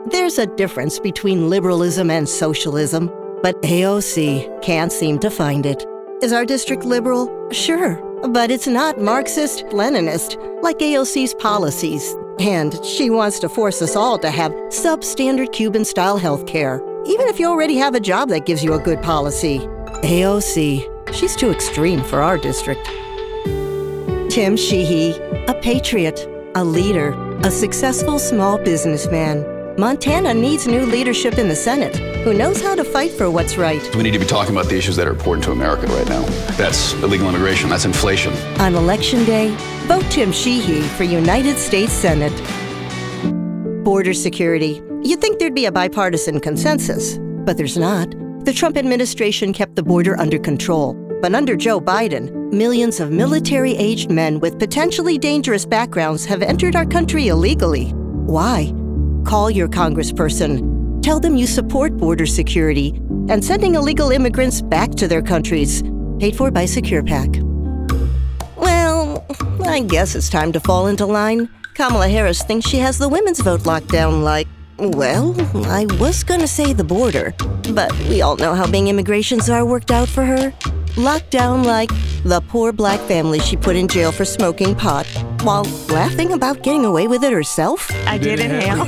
There's a difference between liberalism and socialism, but AOC can't seem to find it. Is our district liberal? Sure, but it's not Marxist-Leninist like AOC's policies. And she wants to force us all to have substandard Cuban-style health care, even if you already have a job that gives you a good policy. AOC, she's too extreme for our district. Tim Sheehy, a patriot, a leader, a successful small businessman. Montana needs new leadership in the Senate who knows how to fight for what's right. We need to be talking about the issues that are important to America right now. That's illegal immigration, that's inflation. On Election Day, vote Tim Sheehy for United States Senate. Border security. You'd think there'd be a bipartisan consensus, but there's not. The Trump administration kept the border under control, but under Joe Biden, millions of military-aged men with potentially dangerous backgrounds have entered our country illegally. Why? Call your congressperson. Tell them you support border security and sending illegal immigrants back to their countries. Paid for by SecurePac. Well, I guess it's time to fall into line. Kamala Harris thinks she has the women's vote locked down like, well, I was gonna say the border, but we all know how being immigration czar worked out for her. Locked down like the poor black family she put in jail for smoking pot while laughing about getting away with it herself. I didn't help.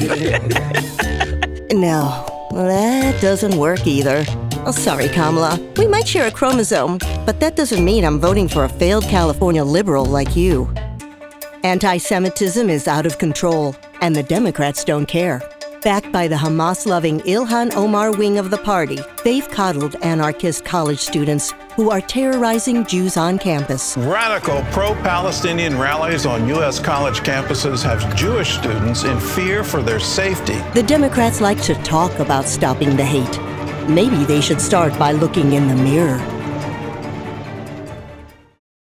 No, that doesn't work either. Oh, sorry, Kamala. We might share a chromosome, but that doesn't mean I'm voting for a failed California liberal like you. Anti-Semitism is out of control, and the Democrats don't care. Backed by the Hamas-loving Ilhan Omar wing of the party, they've coddled anarchist college students who are terrorizing Jews on campus. Radical pro-Palestinian rallies on U.S. college campuses have Jewish students in fear for their safety. The Democrats like to talk about stopping the hate. Maybe they should start by looking in the mirror.